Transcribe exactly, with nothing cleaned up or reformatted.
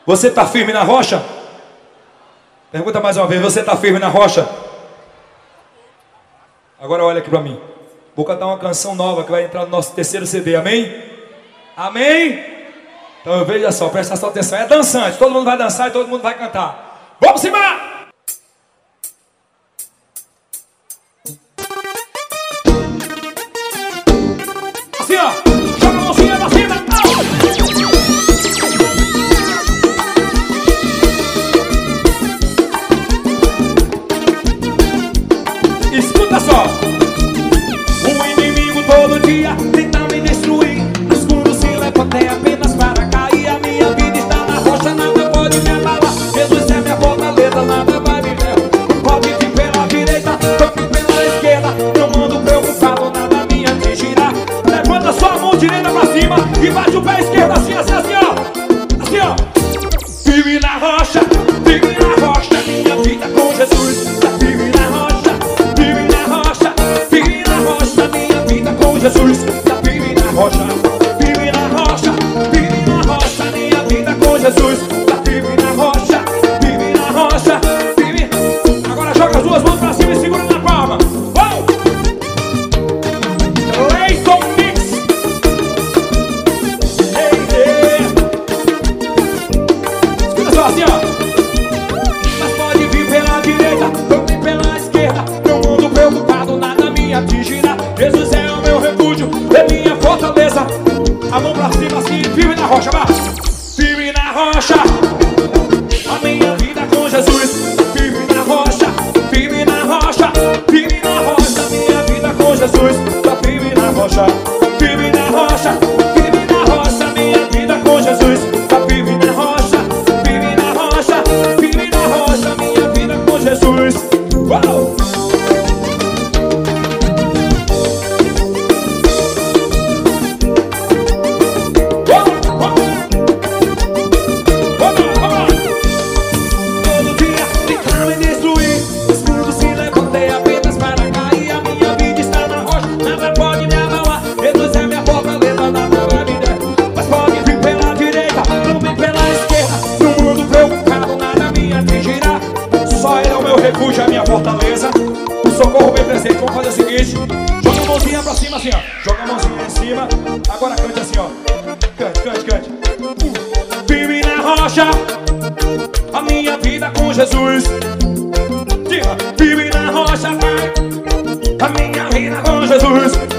Você tá firme na rocha? Pergunta mais uma vez, você tá firme na rocha? Agora olha aqui pra mim. Vou cantar uma canção nova que vai entrar no nosso terceiro C D, amém? Amém? Então veja só, presta só atenção. É dançante, todo mundo vai dançar e todo mundo vai cantar. Vamos cima! Assim ó, joga a mãozinha pra cima. Escuta só. O inimigo todo dia tenta me destruir. Escudo se levantei apenas para cair. A minha vida está na rocha, nada pode me abalar. Jesus é minha fortaleza, nada vai me ver. Pode vir pela direita, pode vir pela esquerda. Não mando preocupado, nada me atingirá. Levanta sua mão direita pra cima e bate o pé esquerdo assim, assim, assim, ó. Assim, ó. Firme na rocha, firme na rocha. Minha vida com Jesus. Firme na rocha, firme na rocha, firme na rocha. Minha vida com Jesus. Tá firme na rocha, firme na rocha, firme na rocha. Minha vida com Jesus. Tá firme na rocha, firme na rocha, firme. Agora joga as duas mãos pra cima e segura na palma. Vamos! Leiton Mix. Ei, ei. Escuta só assim, ó. Mas pode vir pela direita, pode vir pela esquerda. Meu mundo preocupado, nada me atingirá. Jesus é o meu refúgio, é minha fortaleza. A mão pra cima assim, firme na rocha, vá. Firme na rocha. A minha vida com Jesus. Firme na rocha, firme na rocha, firme na rocha. Minha vida com Jesus. Tá firme na rocha, firme na rocha, firme na rocha. Minha vida com Jesus. Tá firme na rocha, firme na rocha, firme na rocha. Minha vida com Jesus. Uau! Todo dia tenta me destruir. Escudo se levantei apenas para cair. A minha vida está na rocha, nada pode me abalar. Jesus é minha fortaleza, nada vai me der. Mas pode vir pela direita, não vem pela esquerda. No mundo preocupado, nada me atingirá. Só Ele é o meu refúgio, a minha fortaleza. O socorro bem presente. Vamos fazer o seguinte: joga a mãozinha pra cima assim, ó. Joga a mãozinha em cima. Agora cante assim, ó. Cante, cante, cante. Uh. Firme na rocha, a minha vida com Jesus. Diga, firme na rocha, vai. A minha vida com Jesus.